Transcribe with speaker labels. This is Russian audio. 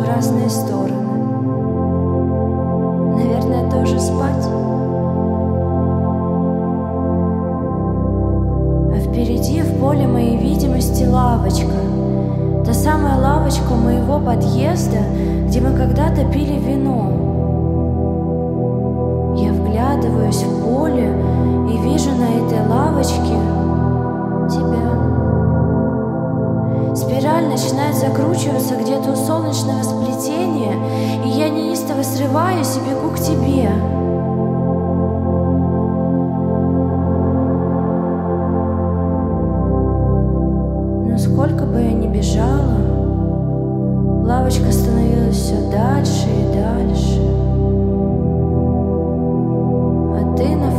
Speaker 1: разные стороны. Наверное, тоже спать. А впереди в поле моей видимости лавочка. Та самая лавочка моего подъезда, где мы когда-то пили вино. Я вглядываюсь в поле и вижу на этой лавочке тебя. Спираль начинает закручиваться где-то у солнечного сплетения, и я неистово срываюсь и бегу к тебе. Но сколько бы я ни бежала, лавочка становилась все дальше и дальше. А ты на